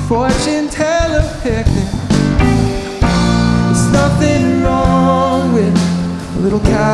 fortune teller picnic. There's nothing wrong with a little cow.